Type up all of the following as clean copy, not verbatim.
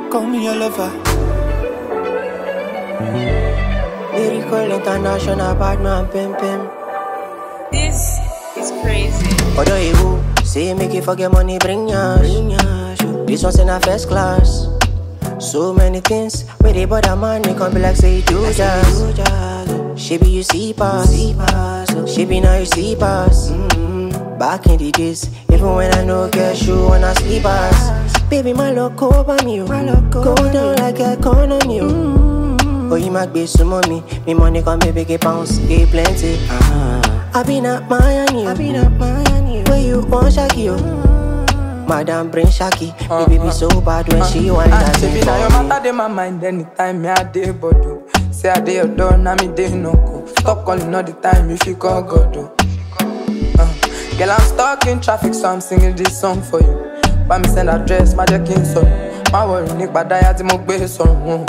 Call me your lover. Lyrical international bad man pim. This is crazy. Although you say make you forget money, bring yash. This one's in a first class. So many things where they bother man, they come be like say you do jazz. She be you see pass. She be now you see pass. Back in the days, even when I no get shoe on a sleepers. Baby, my luck over me, go down like a corn on you. Oh, you might be some money, me money come baby get pounds, get plenty. I been at Miami, where you want Shaki, yo. Madam bring Shaki, me baby so bad when she want that. Baby, now your matter dey my mind anytime me a dey bodo. Say I dey your door, now me dey no go. Stop calling all the time if you call God. Girl, I'm stuck in traffic, so I'm singing this song for you. But me send address, my jacking son. My worry, Nick, but I had to move based son.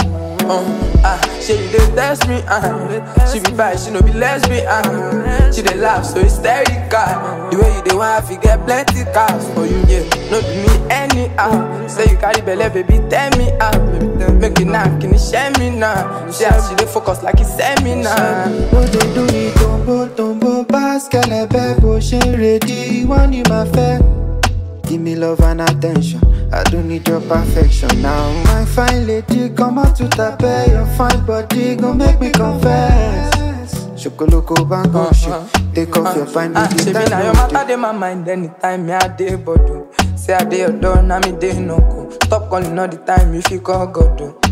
She dey test me, she be bi, she no be lesbian. She dey laugh, so hysterical. The way you dey want, you get plenty cars for you, yeah. No do me anyhow. Say you carry belle, baby, tell me how. Make it now, can you share me now? She dey focus like it's seminar. No dey do it, tombo, pass, kelebe, pushing ready, want you my fair. Give me love and attention, I don't need your perfection now. My fine lady, come out to tape. Your fine body gon' make me confess. Chocoloko bango shit, take off your fine lady. She be now your matter dey my mind anytime me a dey bodo. Say I dey your door, now me dey no go. Stop calling all the time if you call God.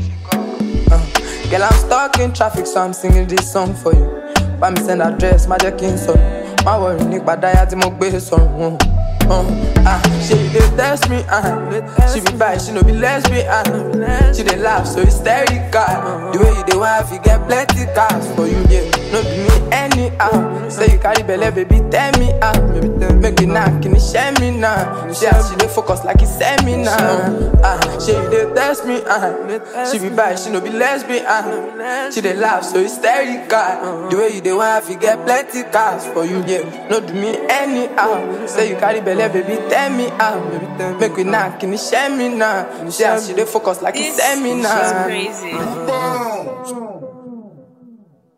Girl, I'm stuck in traffic, so I'm singing this song for you. But me send address, my jacking son. My worry, Nick, but I had to move based son. She dey test me, she be bi, she no be lesbian. She dey laugh, so hysterical. The way you dey want, you get plenty cars for you, yeah. No do me anyhow. Say you carry belle, baby, tell me how. Make it now, can you share me now? She dey focus like it's seminar. She dey test me, she be bi, she no be lesbian. She dey laugh, so hysterical. The way you dey want, you get plenty cars for you, yeah. No do me anyhow. Say you carry belle, baby, tell me how. Make it now, can you share me now? She dey focus like it's seminar. This is crazy.